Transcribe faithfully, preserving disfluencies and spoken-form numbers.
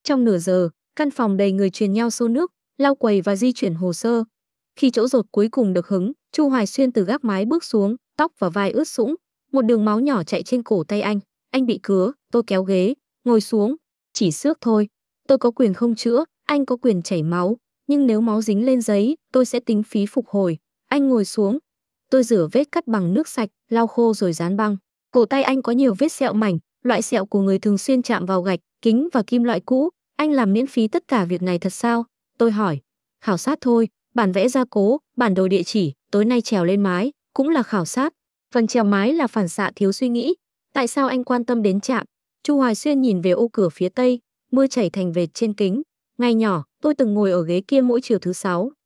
Trong nửa giờ, căn phòng đầy người truyền nhau xô nước, lau quầy và di chuyển hồ sơ. Khi chỗ dột cuối cùng được hứng, Chu Hoài Xuyên từ gác mái bước xuống, tóc và vai ướt sũng, một đường máu nhỏ chạy trên cổ tay anh. Anh bị cứa, tôi kéo ghế, ngồi xuống. Chỉ xước thôi, tôi có quyền không chữa, anh có quyền chảy máu, nhưng nếu máu dính lên giấy, tôi sẽ tính phí phục hồi. Anh ngồi xuống. Tôi rửa vết cắt bằng nước sạch, lau khô rồi dán băng. Cổ tay anh có nhiều vết sẹo mảnh, loại sẹo của người thường xuyên chạm vào gạch, kính và kim loại cũ. Anh làm miễn phí tất cả việc này thật sao? Tôi hỏi. Khảo sát thôi, bản vẽ gia cố, bản đồ địa chỉ, tối nay trèo lên mái, cũng là khảo sát. Phần trèo mái là phản xạ thiếu suy nghĩ. Tại sao anh quan tâm đến trạm? Chu Hoài Xuyên nhìn về ô cửa phía tây, mưa chảy thành vệt trên kính. Ngày nhỏ, tôi từng ngồi ở ghế kia mỗi chiều thứ sáu.